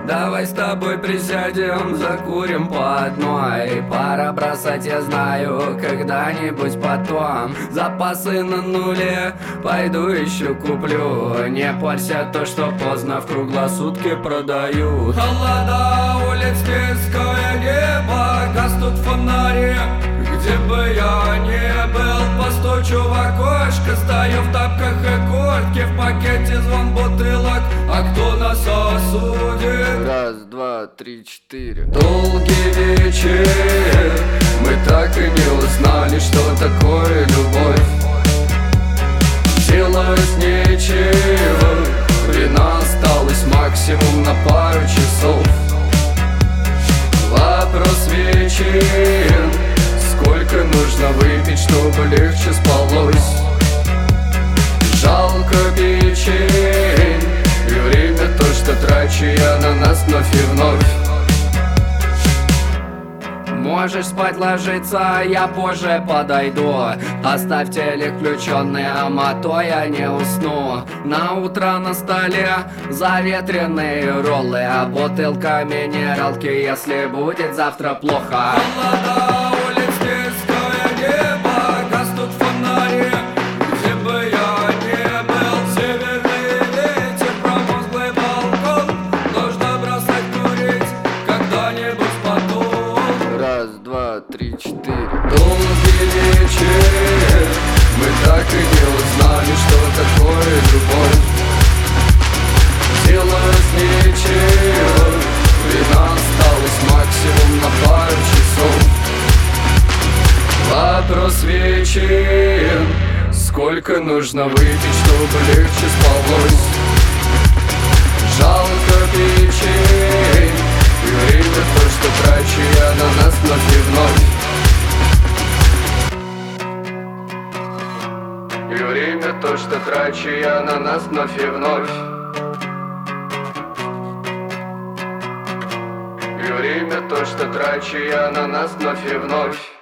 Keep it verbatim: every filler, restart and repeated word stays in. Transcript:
Давай с тобой присядем, закурим по одной. Пора бросать, я знаю, когда-нибудь потом. Запасы на нуле, пойду еще куплю. Не парься, то, что поздно в круглосутки продают. Холода, улиц, низкое небо, гаснут фонари. Где бы я ни был, постучу в окошко. Стою в тапках и куртке, в пакете звон бутылок. А кто нас осудит? Раз, два, три, четыре. Долгий вечер, мы так и не узнали, что такое любовь. Делать нечего, время осталось максимум на пару часов. Вопрос вечен, сколько нужно выпить, чтобы легче спалось. Жалко печень, и время то, что трачу я на нас вновь и вновь. Можешь спать ложиться, я позже подойду. Оставь телек включенным, а то я не усну. На утро на столе заветренные роллы, а бутылка минералки, если будет завтра плохо. Холода, улиц, низкое небо, гаснут фонари. Где бы я ни был, северный ветер, промозглый балкон. Нужно бросать курить, когда-нибудь потом. Раз, два, три, четыре. Долгий вечер, мы так и не узнали, что такое любовь. Делать нечего, время осталось максимум на пару часов. Вопрос вечен, сколько нужно выпить, чтобы легче спалось. Жалко печень, и время то, что трачу я на нас вновь и вновь. И время то, что трачу я на нас вновь и вновь. И время то, что трачу я на нас вновь и вновь.